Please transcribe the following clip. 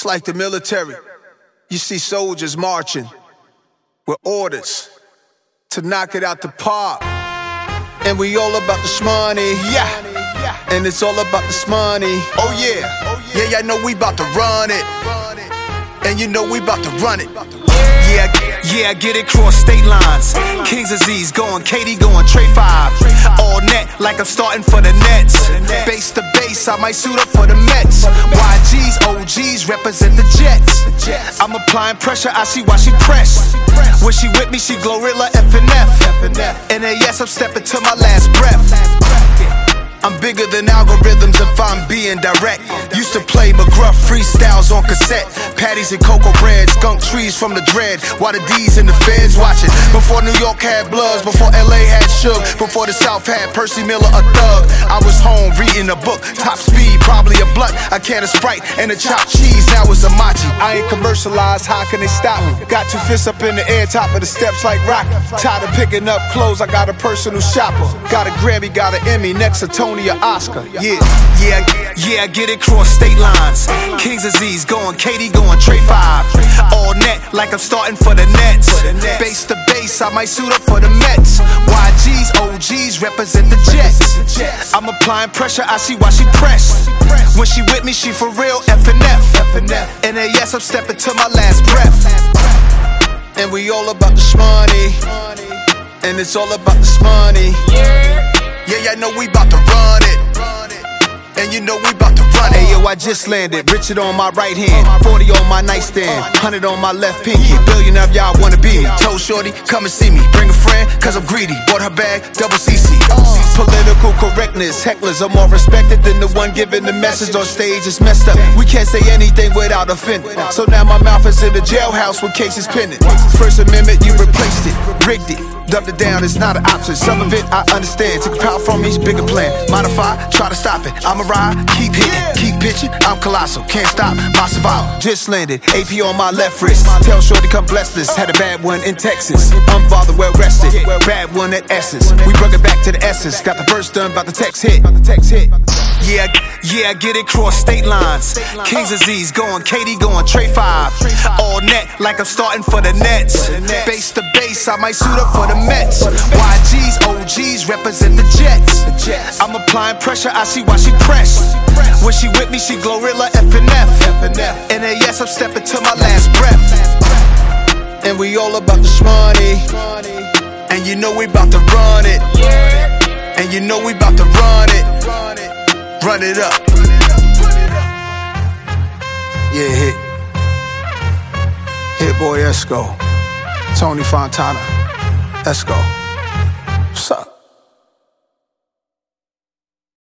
like the military. You see soldiers marching with orders to knock it out the park. And we all about this money, yeah. And it's all about this money. Oh yeah, yeah, I know we about to run it. And you know we about to run it. Yeah, I get it cross state lines. Kings Aziz going, Katie going, Trey 5. All net like I'm starting for the Nets. Base to base, I might suit up for the Mets. YGs, OGs represent the Jets. I'm applying pressure, I see why she pressed. When she with me, she Glorilla FNF. And yes, I'm stepping to my last breath. I'm bigger than algorithms if I'm being direct. Used to play McGruff freestyles on cassette. Patties and cocoa bread, skunk trees from the dread. While the D's and the feds watching. Before New York had Bloods, before LA had Suge, before the South had Percy Miller, a thug. I was home reading a book, top speed, probably a blunt, a can of Sprite, and a chopped cheese. Now it's a machi. I ain't commercialized, how can they stop me? Got 2 fists up in the air, top of the steps like rock. Tired of picking up clothes, I got a personal shopper. Got a Grammy, got an Emmy, next to Tony or Oscar. Yeah, I get it cross state lines. Kings Aziz going, Katie going, Trey 5. All net like I'm starting for the Nets. Base to base, I might suit up for the Mets. YGs, OGs represent the Jets. I'm applying pressure, I see why she pressed. When she with me, she for real FNF. And yes, I'm stepping to my last breath. And we all about this money. And it's all about this money. Yeah, I know we about to run it. And you know we about to run it. Hey yo, I just landed, Richard on my right hand, 40 on my nightstand, 100 on my left pinky. Billion of y'all wanna be me. Told shorty, come and see me. Bring a friend, cause I'm greedy. Bought her bag, double CC. Political correctness, hecklers are more respected than the one giving the message on stage. It's messed up, we can't say anything without offending. So now my mouth is in the jailhouse with cases pending. First Amendment, you replaced it, rigged it. Dubbed it down, it's not an option. Some of it I understand. Took power from me, bigger plan. Modify, try to stop it. I'ma ride, keep hitting, keep pitching. I'm colossal, can't stop my survival. Just landed, AP on my left wrist. Tell shorty come bless this. Had a bad one in Texas. Unbothered, well rested. Bad one at Essence. We brought it back to the essence. Got the verse done, about the text hit. Yeah, I get it cross state lines. Kings Aziz going, Katie going, Trey 5. All net like I'm starting for the Nets. Base to base, I might suit up for the Mets. YGs, OGs represent the Jets. I'm applying pressure, I see why she pressed. When she with me, she Glorilla FNF. And yes, I'm stepping to my last breath. And we all about this money. And you know we about to run it. And you know we about to run it. Run it up. Yeah, hit boy Esco, Tony Fontana, Esco.